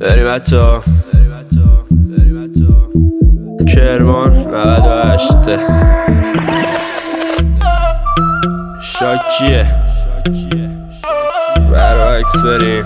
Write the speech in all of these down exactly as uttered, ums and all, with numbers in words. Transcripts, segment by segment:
بریم بچه کرمان نود و هشت شاکیه برعکس بریم.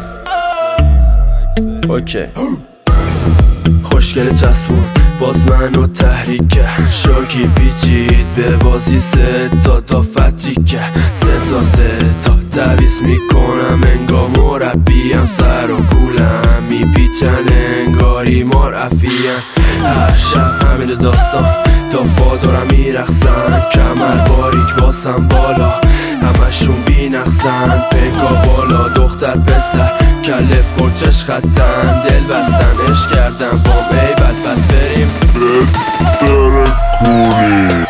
اوکی خوشگل چسبون باز منو تحریک کرد. شاکی پیچید به بازی سه تا تا فتریک کرد. سه تا سه تا تعویض میکنم انگار مربیم. سر و کولم میپیچن انگاری مرفیم. هر شب همین داستان تا فا دارم میرخصن. کمر باریک باسم بالا همشون بی نقصن. پکا بالا دختر پسر کله پرچش خطن. دل بستن عشق کردن با میبت بس بریم بستر کنی.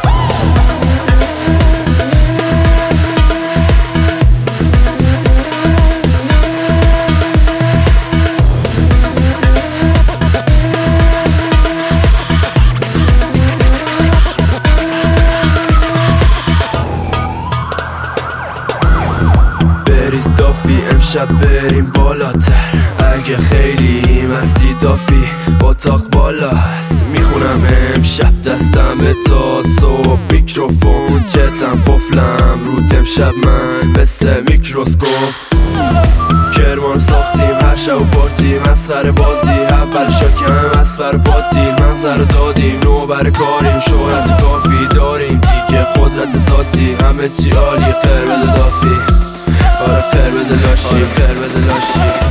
بریز دافی امشب بریم بالاتر. اگه خیلی مستی دافی اتاق بالا هست. میخونم امشب دستم تا صبح. میکروفون چتم قفلم رود امشب من مثل میکروسکوپ. کرمان ساختیم هر شب و پارتی مسخره بازی. اول شاکم اسفر باطیل منظر دادیم نو بر کاریم. شهرت کافی داریم دیگه قدرت ذاتی. همه چی عالی خیر بده دافی. آره خیر بده لاشی آره خیر بده لاشی.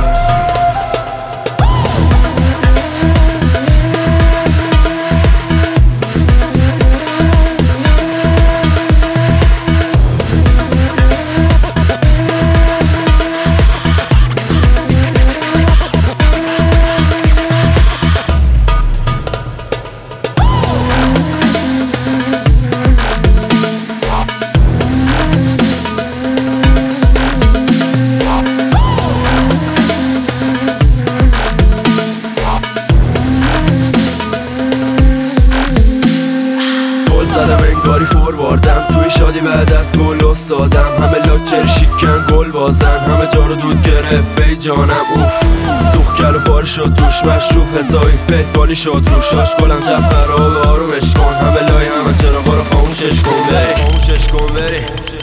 زدم انگاری فورواردم توی شادی بعد از گل استادم. همه لاکچر شیکن گل بازن. همه جا رو دود گرفت ای جانم اوف. سوخ کل و بار شد توش مشروف حسابی پیت بالی شد روشاش. گلم جفر رو آرومش کن. همه لای همه چراغا رو خاموشش کن بری خاموشش کن بری.